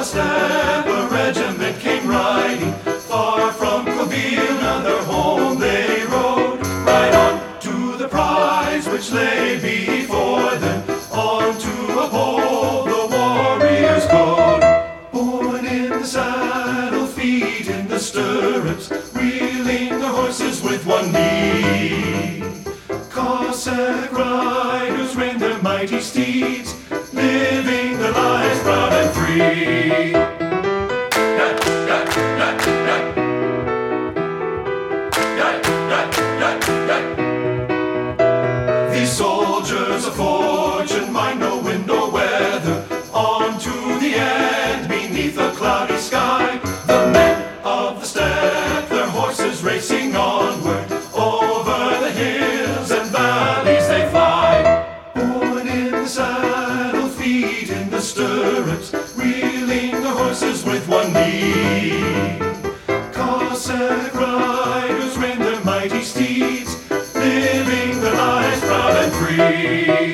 step a regiment came riding, far from Covina their home they rode, right on to the prize which lay before them, on to uphold the warrior's code. Born in the saddle, feet in the stirrups, wheeling the horses with one knee. Cossack riders rein their mighty steeds, living their lives proud and free. These soldiers of fortune mind no wind nor weather, on to the end beneath a cloudy sky. The men of the steppe, their horses racing onward, over the hills and valleys they fly. Born in the saddle, feet in the stirrups, wheeling the horses with one knee. Cossack riders rein their mighty steeds, living their lives proud and free.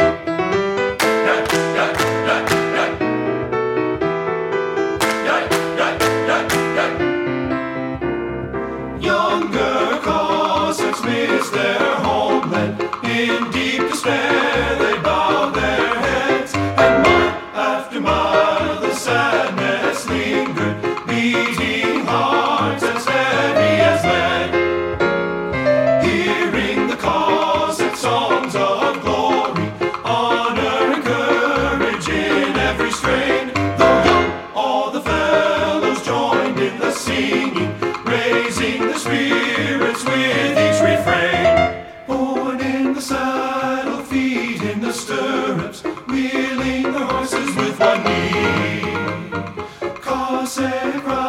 Younger Cossacks miss their homeland, in deep despair they bow their heads, and mile after mile the sadness lingered, beating hearts as heavy as lead. Hearing the Cossack songs of glory, honor and courage in every strain, though young all the fellows joined in the singing, raising the spirits with each refrain. Born in the saddle, feet in the stirrups, wheeling the horses with one knee. Cossack